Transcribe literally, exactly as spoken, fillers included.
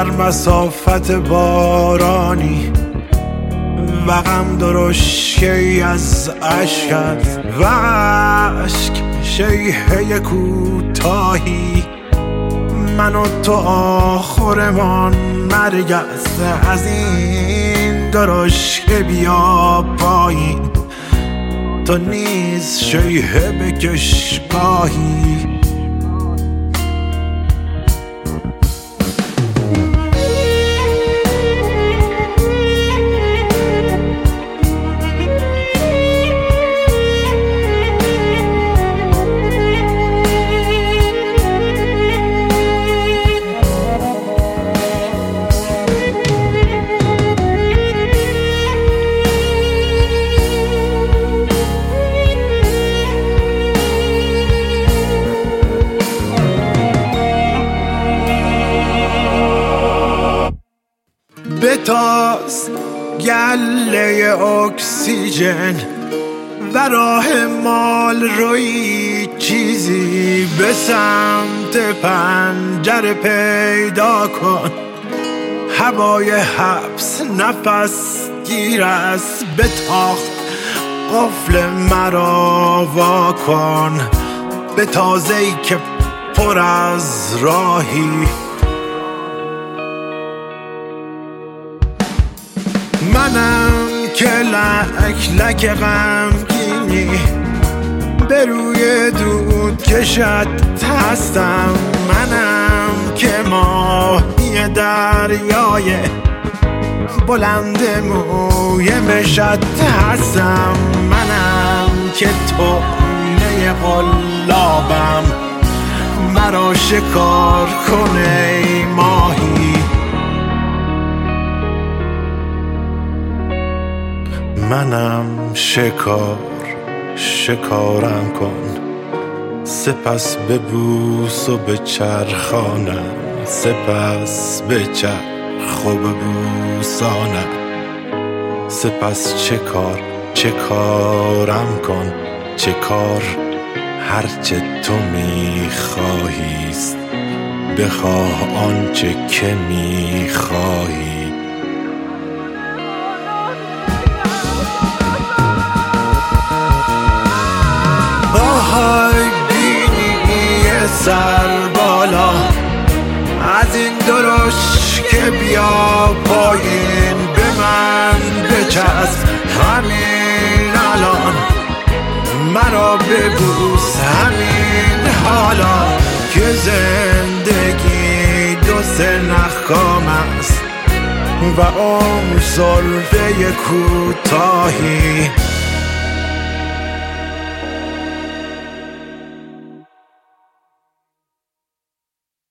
در مسافت بارانی و غم درشکی از عشقت و عشق شیهه کوتاهی، من و تو آخرمان مرگ است. از این درشکه بیا پایین، تو نیز شیهه بکش گاهی. بتاز گله اکسیژن و راه مال روی چیزی به سمت پنجره پیدا کن. هوای حبس نفس گیر است، به تاخت قفل مرا وا کن. به تازه‌ای که پر از راهی، منم که لک لک غمگینی به روی دود کشت هستم. منم که ماهی دریای بلند موی مشت هستم. منم که طعمه قلابم، مرا شکار کنه ای ماهی. منم شکار، شکارم کن، سپس ببوس و بچرخانم، سپس بچرخ و ببوسانم. سپس چه کار، چه کارم کن، چه کار هرچه تو میخواهیست، بخواه آنچه که میخواهی. های بینی سر بالا، از این درشت که بیا پایین، به من بچسب همین الان، مرا ببوس همین حالا، که زندگی دو سه نخکام است و عمر سلفه کوتاهی.